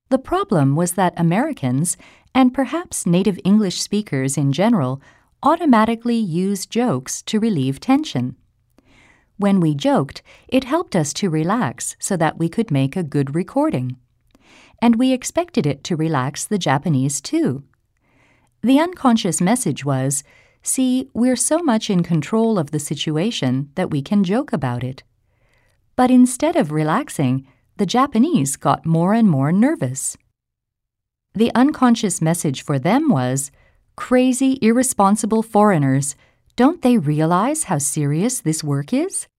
The problem was that Americans, and perhaps native English speakers in general, automatically use jokes to relieve tension. When we joked, it helped us to relax so that we could make a good recording. And we expected it to relax the Japanese too. The unconscious message was, see, we're so much in control of the situation that we can joke about it. But instead of relaxing, the Japanese got more and more nervous. The unconscious message for them was, crazy, irresponsible foreigners, don't they realize how serious this work is?